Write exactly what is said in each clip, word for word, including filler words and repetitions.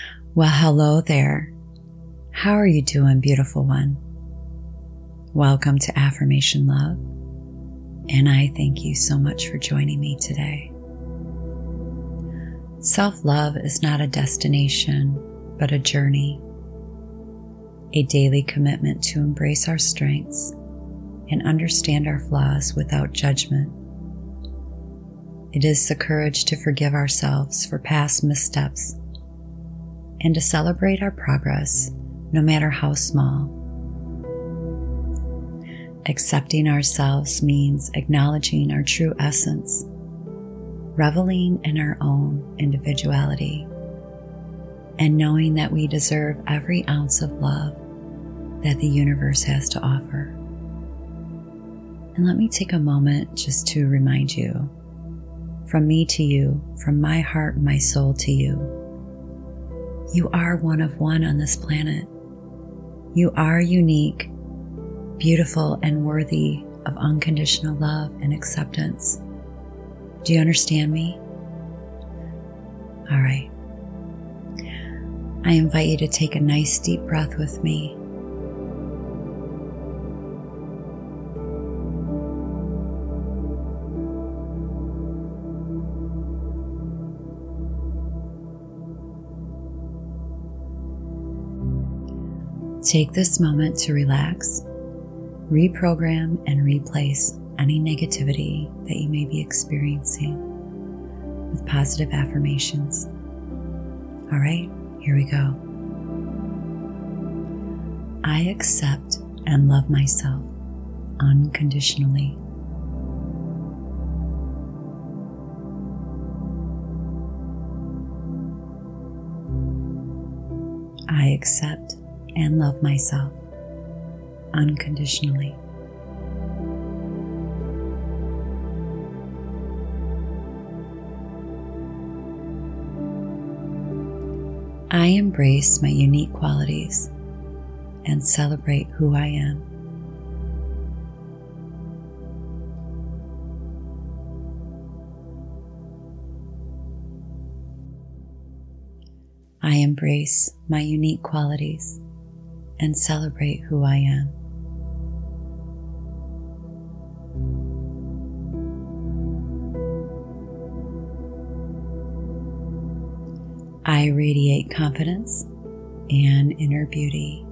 Well, hello there. How are you doing, beautiful one? Welcome to Affirmation Love, and I thank you so much for joining me today. Self-love is not a destination, but a journey, a daily commitment to embrace our strengths and understand our flaws without judgment. It is the courage to forgive ourselves for past missteps and to celebrate our progress, no matter how small. Accepting ourselves means acknowledging our true essence, reveling in our own individuality, and knowing that we deserve every ounce of love that the universe has to offer. And let me take a moment just to remind you, from me to you, from my heart and my soul to you, you are one of one on this planet. You are unique, beautiful, and worthy of unconditional love and acceptance. Do you understand me? All right. I invite you to take a nice deep breath with me. Take this moment to relax, reprogram, and replace any negativity that you may be experiencing with positive affirmations. All right, here we go. I accept and love myself unconditionally. I accept and love myself unconditionally. I embrace my unique qualities and celebrate who I am. I embrace my unique qualities and celebrate who I am. I radiate confidence and inner beauty.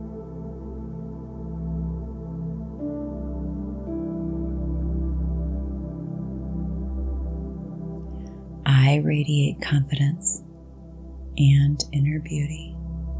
I radiate confidence and inner beauty.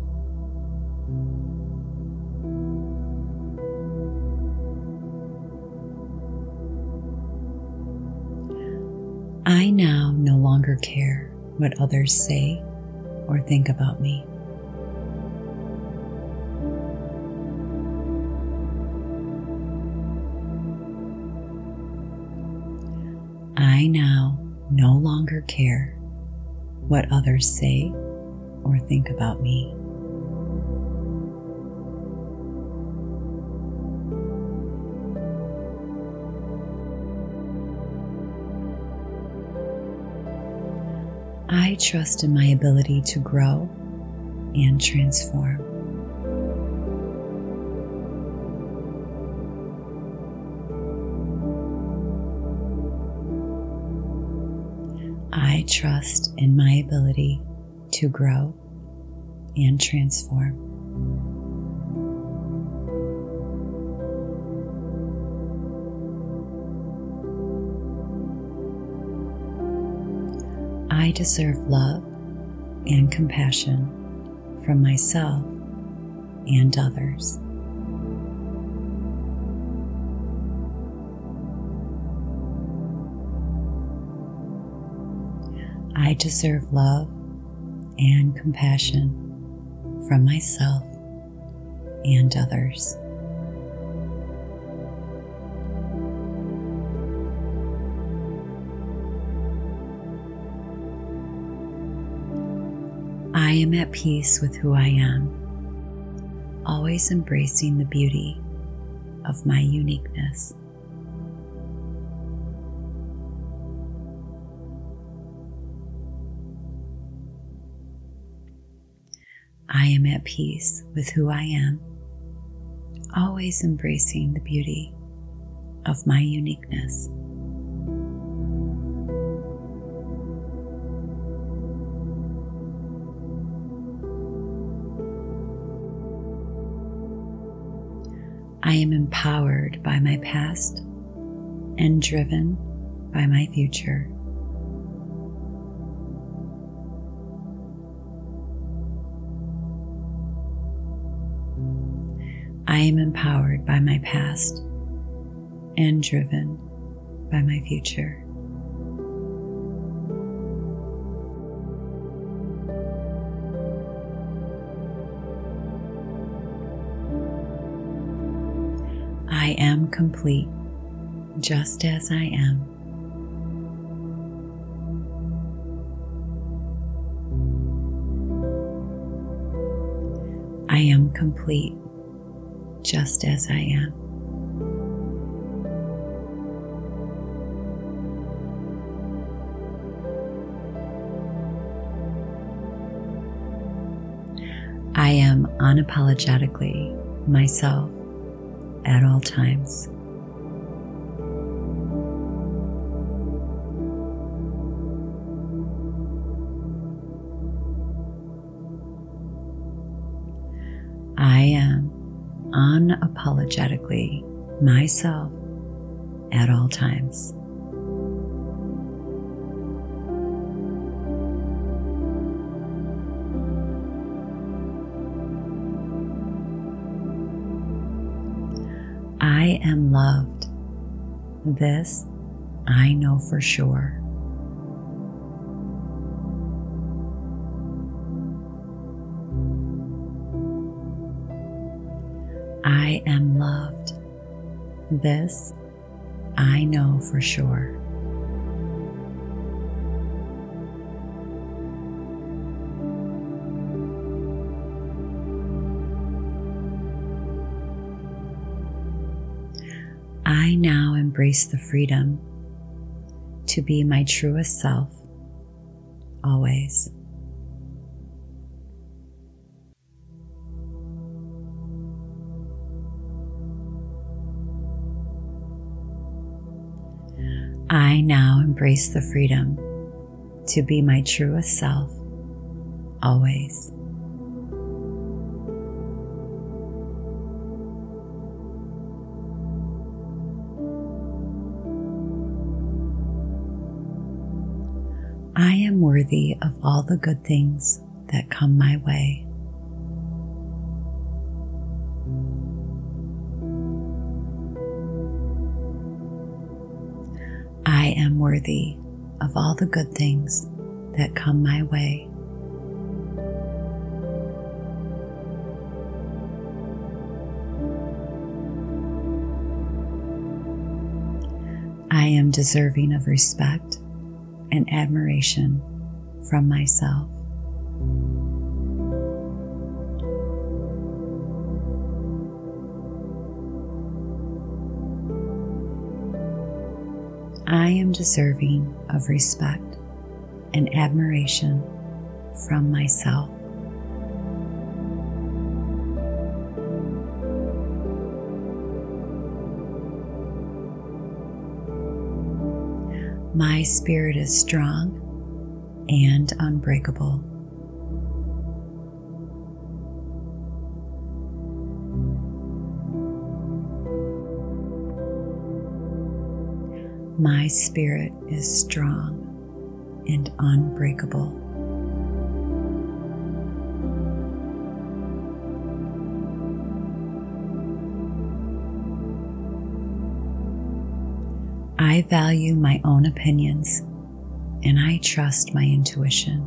I now no longer care what others say or think about me. I now no longer care what others say or think about me. I trust in my ability to grow and transform. I trust in my ability to grow and transform. I deserve love and compassion from myself and others. I deserve love and compassion from myself and others. I am at peace with who I am, always embracing the beauty of my uniqueness. I am at peace with who I am, always embracing the beauty of my uniqueness. I am empowered by my past and driven by my future. I am empowered by my past and driven by my future. I am complete just as I am. I am complete just as I am. I am unapologetically myself at all times. I am unapologetically myself at all times. I am loved. This I know for sure. I am loved. This I know for sure. I now embrace the freedom to be my truest self, always. I now embrace the freedom to be my truest self, always. I am worthy of all the good things that come my way. I am worthy of all the good things that come my way. I am deserving of respect and admiration from myself. I am deserving of respect and admiration from myself. My spirit is strong and unbreakable. My spirit is strong and unbreakable. I value my own opinions and I trust my intuition.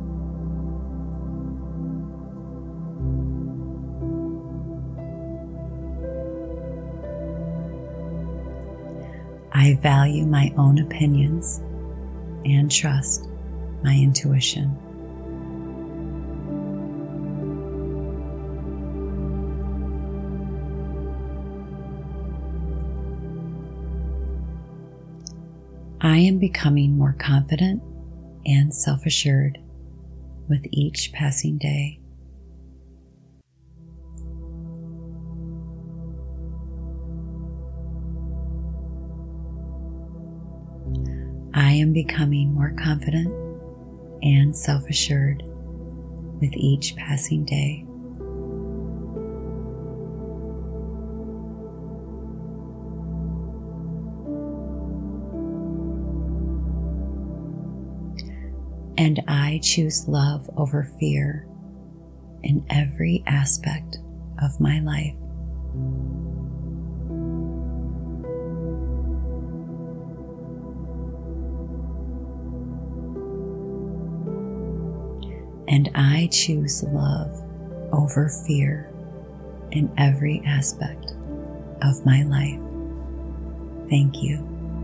I value my own opinions and trust my intuition. I am becoming more confident and self-assured with each passing day. am becoming more confident and self-assured with each passing day. And I choose love over fear in every aspect of my life. And I choose love over fear in every aspect of my life. Thank you.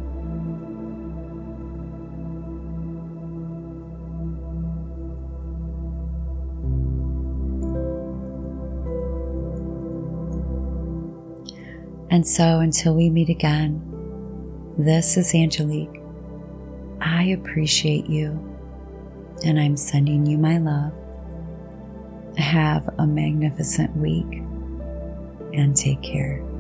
And so until we meet again, this is Angelique. I appreciate you, and I'm sending you my love. Have a magnificent week, and take care.